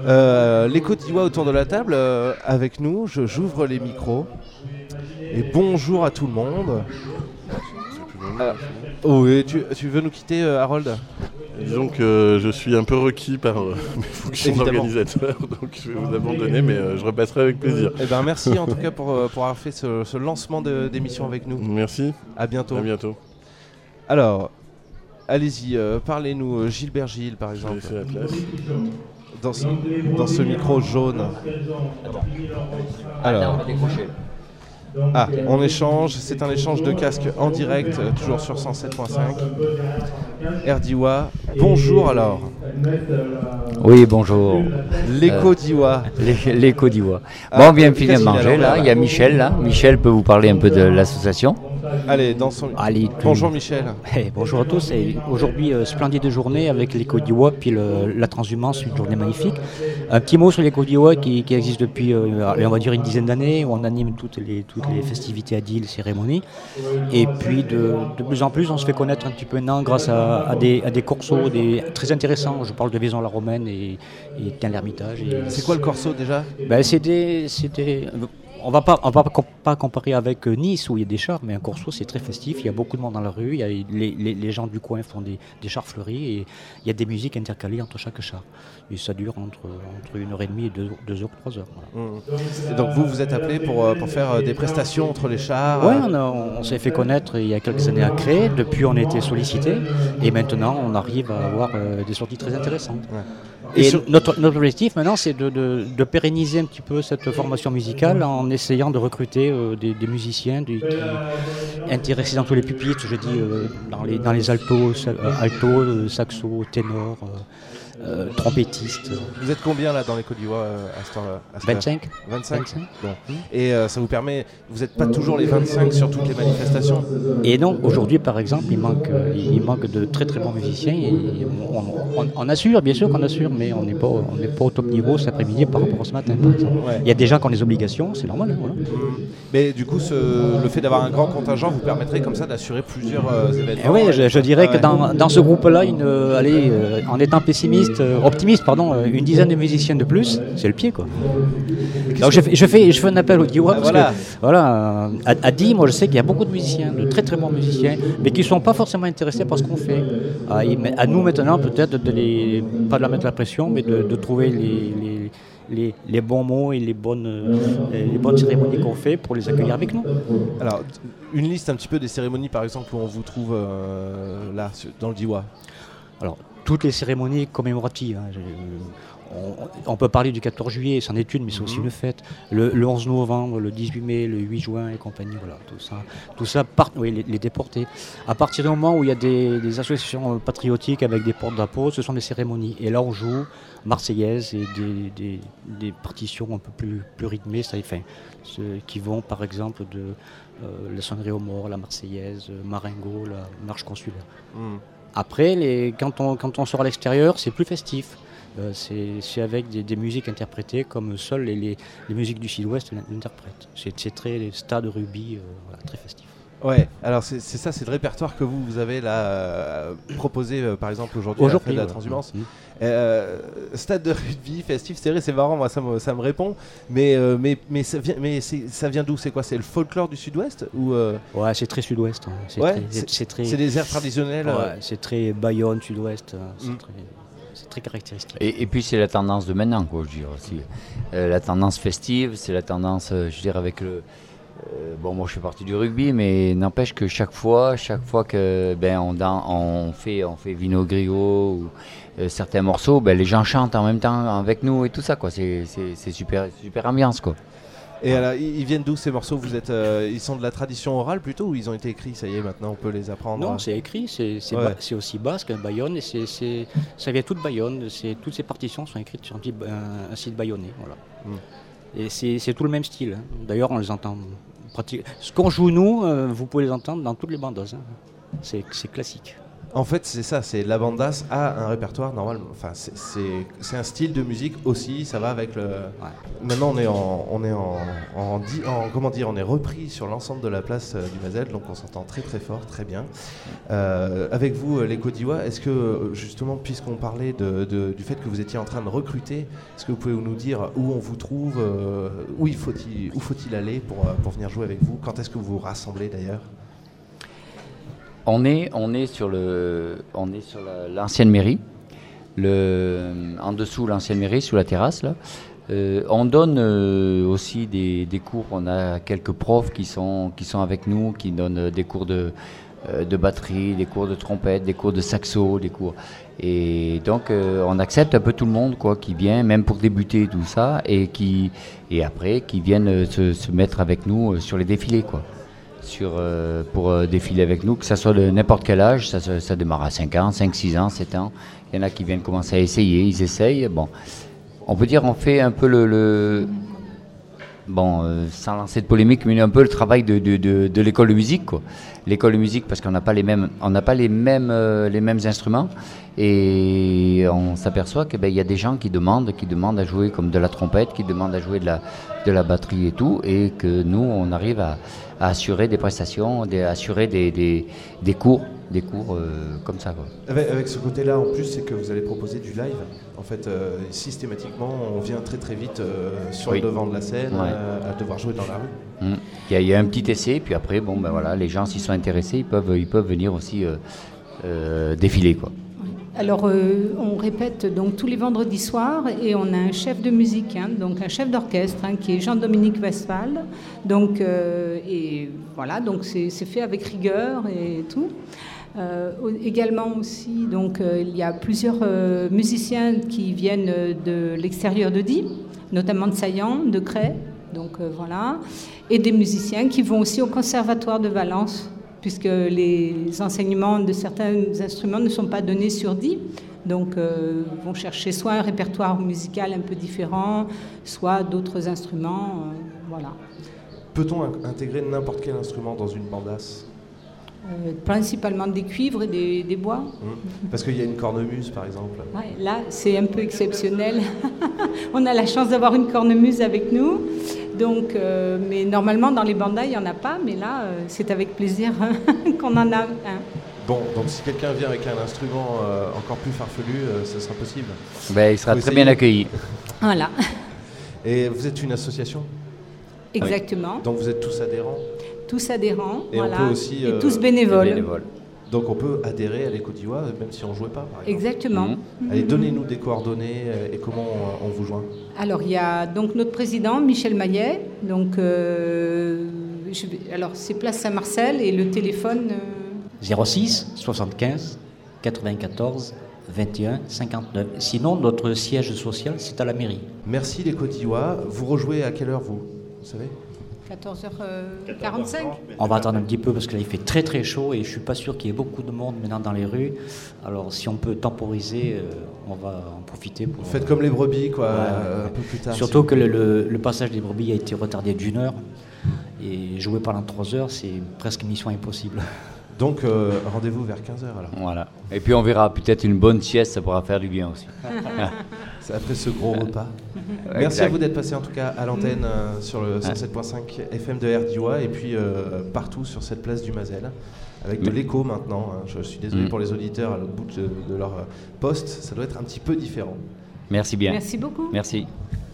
L'écho d'Iwa autour de la table, avec nous, j'ouvre les micros. Et bonjour à tout le monde. Oui, tu veux nous quitter, Harold ? Disons que je suis un peu requis par mes fonctions d'organisateur, donc je vais vous abandonner, mais je repasserai avec plaisir. Eh ben, merci en tout cas pour avoir fait ce lancement d'émission avec nous. Merci. À bientôt. À bientôt. Alors, allez-y, parlez-nous, Gilbert Gilles par exemple. Je vais laisser la place. Dans ce micro jaune. Alors. On échange, c'est un échange de casques en direct, toujours sur 107.5. RDIWA, bonjour alors. Oui, bonjour. L'écho d'Iwa. L'écho d'Iwa. Bon, bien fini de manger là, il y a Michel là. Michel peut vous parler un peu de l'association. Allez, bonjour Michel. Hey, bonjour à tous. Et aujourd'hui, splendide journée avec l'écho d'Iwa, puis la transhumance, une journée magnifique. Un petit mot sur l'écho d'Iwa qui existe depuis, on va dire, une dizaine d'années, où on anime toutes les festivités à Deal, cérémonies. Et puis de plus en plus, on se fait connaître un petit peu maintenant grâce à des corsos très intéressants. Je parle de Vaison-la-Romaine et Tain-l'Hermitage. C'est quoi le corso déjà ? On va pas comparer avec Nice où il y a des chars, mais un corso c'est très festif, il y a beaucoup de monde dans la rue, il y a les gens du coin font des chars fleuris et il y a des musiques intercalées entre chaque char. Et ça dure entre 1h30 et 2 heures, 3 heures. Voilà. Et donc vous êtes appelé pour faire des prestations entre les chars. Oui, on s'est fait connaître il y a quelques années à Cré, depuis on a été sollicité et maintenant on arrive à avoir des sorties très intéressantes. Ouais. Et notre objectif maintenant, c'est de pérenniser un petit peu cette formation musicale en essayant de recruter des musiciens intéressés dans tous les pupitres, je dis dans les altos, saxo, ténor, trompettistes. Vous êtes combien là dans l'écho d'Iwa à ce temps-là ? 25. 25. Bon. Et ça vous permet, vous n'êtes pas toujours les 25 sur toutes les manifestations ? Et non, aujourd'hui par exemple, il manque de très très bons musiciens. Et on assure, bien sûr qu'on assure, mais on n'est pas au top niveau cet après-midi par rapport à ce matin par exemple. Ouais. Il y a des gens qui ont des obligations, c'est normal. Hein, voilà. Mais du coup, le fait d'avoir un grand contingent vous permettrait comme ça d'assurer plusieurs événements. Oui, je dirais que dans ce groupe-là, en étant optimiste, une dizaine de musiciens de plus, c'est le pied quoi. Donc je fais un appel au DIWA parce que voilà, à Die, moi je sais qu'il y a beaucoup de musiciens, de très très bons musiciens, mais qui ne sont pas forcément intéressés par ce qu'on fait. À nous maintenant peut-être pas de leur mettre la pression, mais de trouver les bons mots et les bonnes cérémonies qu'on fait pour les accueillir avec nous. Alors, une liste un petit peu des cérémonies par exemple où on vous trouve là dans le DIWA. Alors, toutes les cérémonies commémoratives. Hein, on peut parler du 14 juillet, c'en est une, mais c'est aussi une fête. Le 11 novembre, le 18 mai, le 8 juin et compagnie, voilà, tout ça les déportés. À partir du moment où il y a des associations patriotiques avec des porte-drapeaux, ce sont des cérémonies. Et là, on joue Marseillaise et des partitions un peu plus rythmées, qui vont par exemple de la sonnerie aux morts, la Marseillaise, Marengo, la marche consulaire. Après, quand on sort à l'extérieur, c'est plus festif. C'est avec des musiques interprétées comme seules les musiques du Sud-Ouest l'interprètent. C'est très stade rugby, très festif. Ouais, alors c'est ça, c'est le répertoire que vous avez là proposé par exemple aujourd'hui à la fête de la transhumance. Stade de rugby, festif, c'est marrant, moi ça me répond, mais ça vient d'où ? C'est quoi ? C'est le folklore du Sud-Ouest ou Ouais, c'est très Sud-Ouest. Hein. C'est des airs traditionnels. Ouais, c'est très Bayonne, Sud-Ouest. C'est très caractéristique. Et puis c'est la tendance de maintenant, quoi, je dirais aussi. La tendance festive, c'est la tendance, je dirais, avec le. Moi je fais partie du rugby, mais n'empêche que chaque fois que on fait Vino Griot ou certains morceaux, les gens chantent en même temps avec nous et tout ça, quoi. C'est super ambiance, quoi. Et alors, ils viennent d'où ces morceaux ? Ils sont de la tradition orale plutôt ou ils ont été écrits ? Ça y est, maintenant on peut les apprendre. Non, c'est écrit, c'est aussi basque, Bayonne, et ça vient tout de Bayonne. Toutes ces partitions sont écrites sur un site bayonnais. Voilà. Et c'est tout le même style. Hein. D'ailleurs, on les entend pratiquement. Ce qu'on joue nous, vous pouvez les entendre dans toutes les bandes. Hein. C'est classique. En fait, c'est ça, c'est la bandas a un répertoire normal. Enfin, c'est un style de musique aussi. Ça va avec le. Ouais. Maintenant, on est repris sur l'ensemble de la place du Mazel, donc on s'entend très très fort, très bien. Avec vous, les Kodiwa, est-ce que justement, puisqu'on parlait du fait que vous étiez en train de recruter, est-ce que vous pouvez nous dire où on vous trouve, où faut-il aller pour venir jouer avec vous? Quand est-ce que vous vous rassemblez d'ailleurs? On est sur l'ancienne mairie, en dessous l'ancienne mairie, sous la terrasse là. On donne aussi des cours. On a quelques profs qui sont avec nous, qui donnent des cours de batterie, des cours de trompette, des cours de saxo, des cours. Et donc on accepte un peu tout le monde quoi, qui vient, même pour débuter tout ça, et après qui viennent se mettre avec nous sur les défilés quoi. Pour défiler avec nous, que ça soit de n'importe quel âge, ça démarre à 5 ans, 5, 6 ans, 7 ans. Il y en a qui viennent commencer à essayer, ils essayent. Bon, on peut dire on fait un peu sans lancer de polémique, mais un peu le travail de l'école de musique, quoi. L'école de musique, parce qu'on n'a pas les mêmes instruments, et on s'aperçoit que y a des gens qui demandent à jouer comme de la trompette, qui demandent à jouer de la batterie et tout, et que nous on arrive à assurer des prestations, assurer des cours comme ça, quoi. Avec ce côté-là, en plus, c'est que vous allez proposer du live. En fait, systématiquement, on vient très très vite sur le devant de la scène, à devoir jouer dans la rue. Il y a un petit essai, puis après, les gens, s'ils sont intéressés, ils peuvent venir aussi défiler, quoi. Alors, on répète donc tous les vendredis soirs et on a un chef de musique, donc un chef d'orchestre qui est Jean-Dominique Westphal. Donc, et voilà, donc c'est fait avec rigueur et tout. Également aussi, donc il y a plusieurs musiciens qui viennent de l'extérieur de Die, notamment de Saillant, de Cray, donc voilà, et des musiciens qui vont aussi au Conservatoire de Valence, puisque les enseignements de certains instruments ne sont pas donnés sur Die, donc vont chercher soit un répertoire musical un peu différent, soit d'autres instruments, voilà. Peut-on intégrer n'importe quel instrument dans une bandas ? Principalement des cuivres et des bois. Parce qu'il y a une cornemuse, par exemple. Ouais, là, c'est un peu exceptionnel. On a la chance d'avoir une cornemuse avec nous. Donc, mais normalement, dans les bandas, il n'y en a pas. Mais là, c'est avec plaisir qu'on en a un. Bon, donc si quelqu'un vient avec un instrument encore plus farfelu, ce sera possible. Il sera très bien accueilli. Voilà. Et vous êtes une association ? Exactement. Donc vous êtes tous adhérents ? Tous adhérents, et voilà. On peut aussi, et tous bénévoles. Donc on peut adhérer à l'Écodiwa même si on ne jouait pas, par exemple. Exactement. Allez, donnez-nous des coordonnées et comment on vous joint. Alors il y a donc notre président Michel Maillet. Donc alors c'est place Saint-Marcel et le téléphone 06 75 94 21 59. Sinon notre siège social c'est à la mairie. Merci l'Écodiwa. Vous rejouez à quelle heure vous savez? 14h45. On va attendre un petit peu parce que là il fait très très chaud et je suis pas sûr qu'il y ait beaucoup de monde maintenant dans les rues. Alors si on peut temporiser, on va en profiter pour... Faites comme les brebis quoi, un peu plus tard. Surtout que le passage des brebis a été retardé d'1 heure et jouer pendant 3 heures c'est presque mission impossible. Donc rendez-vous vers 15h alors. Voilà. Et puis on verra peut-être une bonne sieste, ça pourra faire du bien aussi. C'est après ce gros repas. Merci à vous d'être passé en tout cas à l'antenne sur le 107.5 FM de RDIWA et puis partout sur cette place du Mazel avec de l'écho maintenant. Je suis désolé pour les auditeurs à l'autre bout de leur poste, ça doit être un petit peu différent. Merci bien. Merci beaucoup. Merci.